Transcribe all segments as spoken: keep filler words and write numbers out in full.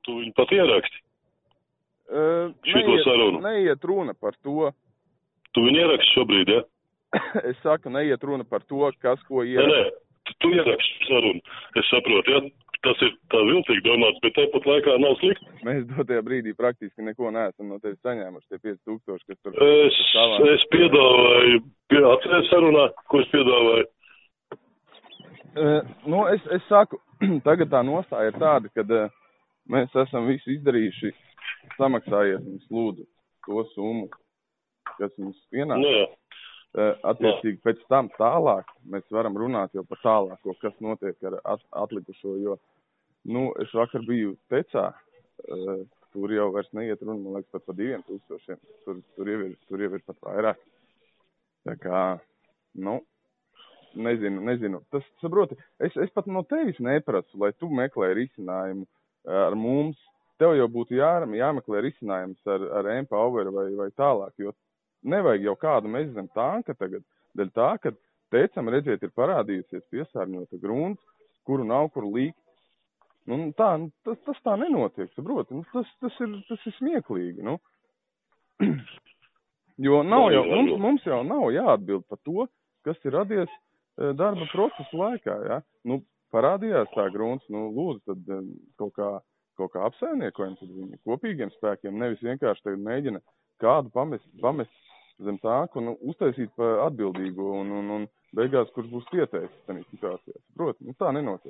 tu viņu pat ieraksti. Uh, Šito neiet, sarunu. Neiet runa par to. Tu viņu ieraksti šobrīd, ja? Es saku, neiet runa par to, kas ko Nē, ieraksta. nē, tu, tu ieraksti sarunu. Es saprotu, ja? Tas ir tā vilcīgi domāts, bet tāpat laikā nav slikti. Mēs dotajā brīdī praktiski neko neesam no tevis saņēmuši, tie pieci tūkstoši, kas tur... Es, es piedāvāju, pie, atceries sarunā, ko es piedāvāju? Uh, nu, es, es saku, tagad tā nostāja ir tāda, kad uh, mēs esam visu izdarījuši, samaksājiet mums lūdzu to summu, kas mums pienāk. Nu, jā. Uh, attiecīgi pēc tam tālāk mēs varam runāt jau par tālāko, kas notiek ar at, atlikušo, jo, nu, es vakar biju Tecā, uh, tur jau vairs neiet runa, man liekas, pat par diviem tūkstošiem, tur, tur, jau ir, tur jau ir pat vairāk. Tā kā, nu, nezinu, nezinu, tas, saproti, es, es pat no tevis neprasu, lai tu meklē risinājumu ar mums, tev jau būtu jā, jāmeklē risinājums ar, ar Empower vai, vai tālāk, jo nevajag jau kādu mēs zem tanka tagad, dēļ tā, ka Tecam, redziet, ir parādījusies piesārņota grunts, kuru nav kur līkt. Nu, tā, tas, tas tā nenotiek, saproti, nu, tas, tas, ir, tas ir smieklīgi, nu. Jo nav jau, mums, mums jau nav jāatbild par to, kas ir radies darba procesa laikā, ja. Nu, parādījās tā grunts, nu, lūdzu, tad kaut kā, kaut kā apsaimniekojam, tad viņi kopīgiem spēkiem, nevis vienkārši tagad mēģina kādu pamest, pamest zem tāku un uztaisīt par atbildīgo un, un, un beigās, kurš būs pieteicis tādā situācijā. Saproti, nu tā nenotiek.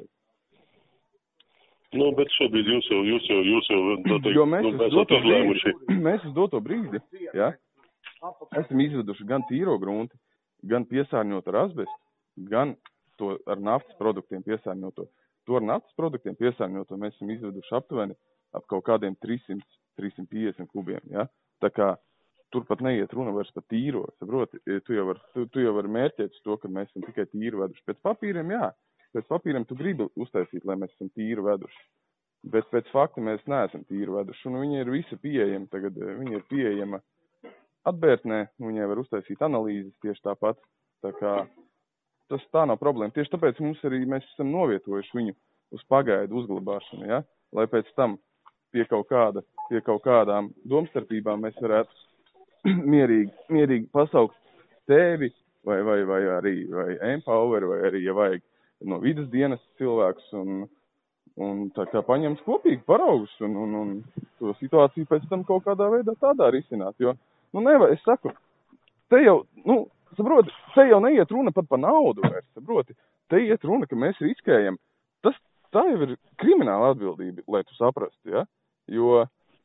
Nu, bet šobrīd jūs jau, jūs jau, jūs jau, tā teikt, jo mēs, nu, uz mēs doto izlēmuši. brīdi, mēs uz doto brīdi, ja, esam izveduši gan tīro grunti, gan piesārņot ar asbestu, gan to ar naftas produktiem piesārņoto. To ar naftas produktiem piesārņoto mēs esam izveduši aptuveni ap kaut kādiem trīssimti līdz trīssimti piecdesmit kubiem, ja. Tā kā turpat neiet runa vairs par tīro, saproti, tu jau var, tu, tu jau var mērķēt uz to, ka mēs esam tikai tīru veduši. Pēc papīriem, jā, pēc papīriem tu gribi uztaisīt, lai mēs esam tīru veduši. Bet pēc fakta mēs neesam tīru veduši, un viņi ir visi pieejami, tagad viņi ir pieejama atbērtnē, viņai var uztaisīt analīzes tieši tāpat, tā kā tas tā nav problēma. Tieši tāpēc mums arī mēs esam novietojuši viņu uz pagaidu uzglabāšanu, ja, lai pēc tam pie kaut kāda, pie kaut kādām domstarpībām mēs varētu mierīgi, mierīgi pasaukt tevi vai, vai, vai arī vai Empower vai arī, ja vajag, no vidas dienas cilvēks un, un tā kā paņems kopīgi paraugus un, un, un to situāciju pēc tam kaut kādā veidā tādā risināt, jo, nu nevar, es saku, te jau, nu, saproti, te jau neiet runa pat par naudu vairs, saproti, te iet runa, ka mēs riskējam, tas, tā jau ir krimināla atbildība, lai tu saprastu, ja, jo,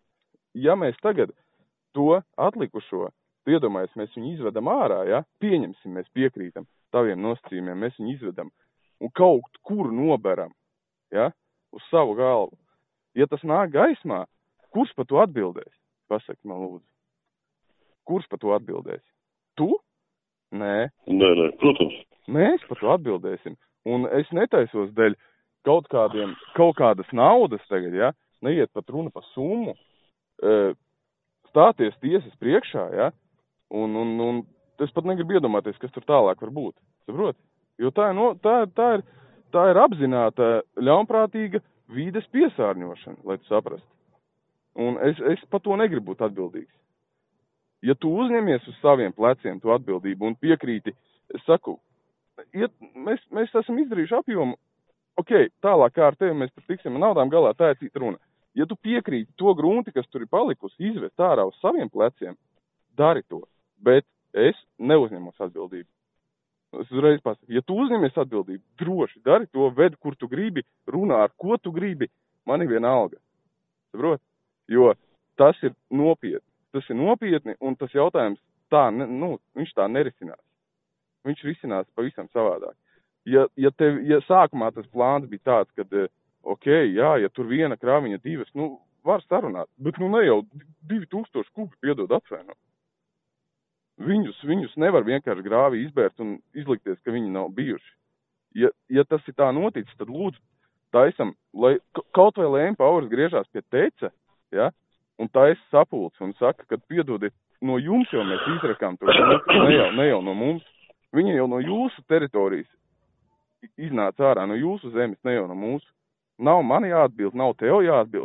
ja mēs tagad to atlikušo, tu iedomājies, mēs viņu izvedam ārā, ja? Pieņemsim, mēs piekrītam taviem nosacījumiem, mēs viņu izvedam un kaut kur noberam, ja? Uz savu galvu. Ja tas nāk gaismā, kurš par to atbildēs? Pasaki man lūdzu. Kurš par to atbildēs? Tu? Nē. Nē, nē, protams. Mēs par to atbildēsim. Un es netaisos dēļ kaut kādiem, kaut kādas naudas tagad, ja? Neiet pat runa par summu. Uh, stāties tiesas priekšā, ja, un, un, un es pat negribu iedomāties, kas tur tālāk var būt, saproti? Jo tā ir, no, tā, tā ir, tā ir apzināta ļaunprātīga vīdes piesārņošana, lai tu saprastu. Un es, es par to negribu būt atbildīgs. Ja tu uzņemies uz saviem pleciem to atbildību un piekrīti, es saku, ja mēs, mēs esam izdarījuši apjomu, ok, tālāk kā ar tevi mēs pat tiksim naudām galā, tā ir cita runa. Ja tu piekrīti to grunti, kas tur ir palikusi, izvest ārā uz saviem pleciem, dari to. Bet es neuzņemos atbildību. Es uzreiz pasaku, ja tu uzņemies atbildību, droši dari to, ved, kur tu gribi, runā ar ko tu gribi, man ir viena alga. Saprot? Jo tas ir nopietni. Tas ir nopietni, un tas jautājums tā, nu, viņš tā nerisinās. Viņš risinās pavisam savādāk. Ja, ja, tev, ja sākumā tas plāns bija tāds, kad ok, jā, ja tur viena krāviņa divas, nu, var sarunāt, bet nu ne jau divi tūkstoši kubi piedod atvaino. Viņus, viņus nevar vienkārši grāvī izbērt un izlikties, ka viņi nav bijuši. Ja, ja tas ir tā noticis, tad lūdzu taisam, lai kaut vai lai Empower griežās pie Teca, ja, un taisa sapulci un saka, ka piedodiet, no jums jau mēs izrakām to, ne jau, ne jau no mums. Viņi jau no jūsu teritorijas iznāca ārā, no jūsu zemes, ne jau no mūsu. Nav man jāatbild, nav tev jāatbild.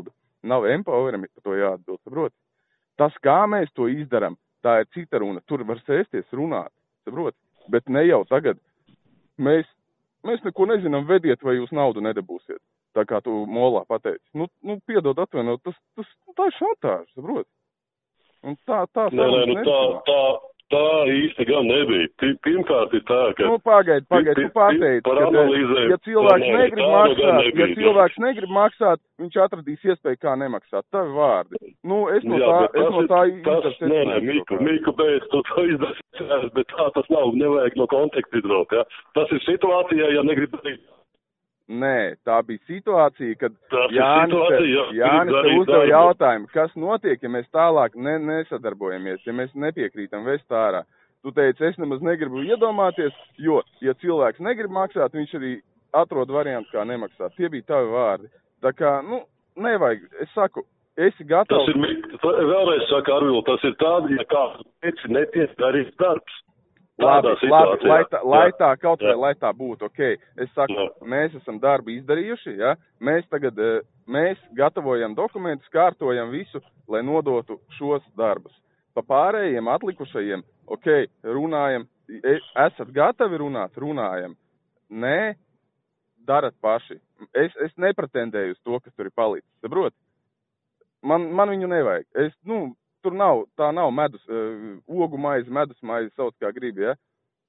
Nav empowerami par to jāatbild, saprot? Tas, kā mēs to izdaram, tā ir cita runa. Tur var sēsties runāt, saprot? Bet ne jau tagad. Mēs, mēs neko nezinām, vediet, vai jūs naudu nedabūsiet. Tā kā tu molā pateici. Nu, nu piedod atvainot, tas, tas, tā ir šantāža, saprot? Un tā, tā nē, nē, nu tā, tā, tā īsti gan nebija. Pirmkārt ir tā, ka... Nu, pagaid, pagaid, tu pateici, ka, ja cilvēks negrib maksāt, ja cilvēks negrib maksāt, viņš atradīs iespēju, kā nemaksāt. Tavi vārdi. Nu, es no tā, es no tā izdarīju. Nē, nē, Miku, Miku, beidz, tu to izdarīsi, bet tā tas nav, nevajag no konteksta izraut, ja. Tas ir situācijā, ja negrib darīt. Nē, tā bija situācija, kad Tas Jānis, situācija, jā, Jānis darīt, te uzdeva darīt. jautājumu, kas notiek, ja mēs tālāk ne, nesadarbojamies, ja mēs nepiekrītam vest ārā. Tu teici, es nemaz negribu iedomāties, jo, ja cilvēks negrib maksāt, viņš arī atrod variantu, kā nemaksāt. Tie bija tavi vārdi. Tā kā, nu, nevajag, es saku, esi gatavs. Tas ir, vēlreiz saka Arvil, tas ir tādi, ja kā teici, netiek darīts darbs. Labi, labi, lai tā, lai tā kaut vai, jā. lai tā būtu, ok. Es saku, jā. Mēs esam darbu izdarījuši, ja? Mēs tagad, mēs gatavojam dokumentus, kārtojam visu, lai nodotu šos darbus. Pa pārējiem atlikušajiem, ok, runājam, esat gatavi runāt, runājam. Nē, darat paši. Es, es nepretendēju uz to, kas tur ir palicis, saprot? Man, man viņu nevajag. Es, nu, tur nav, tā nav medus, uh, ogu maize, medus maize, sauc kā gribi, ja?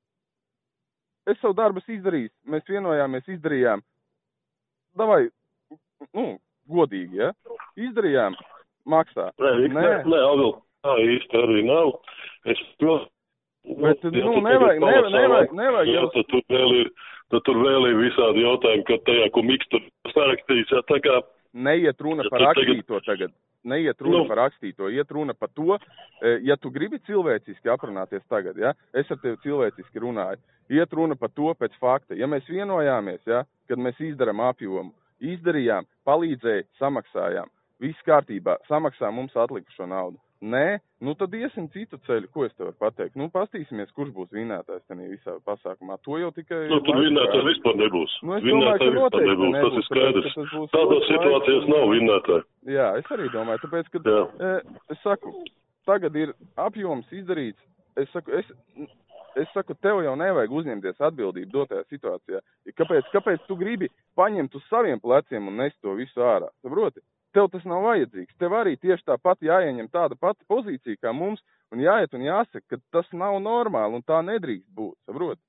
Es savu darbus izdarīju, mēs vienojāmies, izdarījām. Davai, nu, godīgi, ja? Izdarījām, maksā. Nē, nē, nē, Alvil, tā īsti arī nav. Es to... Bet, nu, nevajag, nevajag, nevajag, nevajag. Jā, tad tur vēl ir, tad tur vēl ir visādi jautājumi, ka tajā, ko Miks tur sarakstījis, jā, tā kā... Neiet runa par rakstīto tagad. Neiet runa nu. par rakstīto. Iet runa par to, ja tu gribi cilvēciski aprunāties tagad, ja, es ar tevi cilvēciski runāju. Iet runa par to pēc fakta. Ja mēs vienojāmies, ja, kad mēs izdaram apjomu, izdarījām, palīdzēja, samaksājām, viss kārtībā, samaksā mums atlikušo naudu. Nē, nu tad iesim citu ceļu, ko es tev varu pateikt. Nu, pastīsimies, kurš būs vinētājs tenī visā pasākumā. To jau tikai... Nu, tur vinētāji vispār nebūs. Nu, es vinētāji domāju, ka vispār nebūs, nebūs, tas ir skaidrs. tāpēc, būs Tādās situācijās nav vinētāji. Jā, es arī domāju, tāpēc, ka, e, es saku, tagad ir apjoms izdarīts. Es saku, es, es saku, tev jau nevajag uzņemties atbildību dotajā situācijā. Kāpēc, kāpēc tu gribi paņemt uz saviem pleciem un nest to visu ārā? Saproti? Tev tas nav vajadzīgs. Tev arī tieši tāpat jāieņem tāda pati pozīcija kā mums un jāiet un jāsaka, ka tas nav normāli un tā nedrīkst būt. Saproti?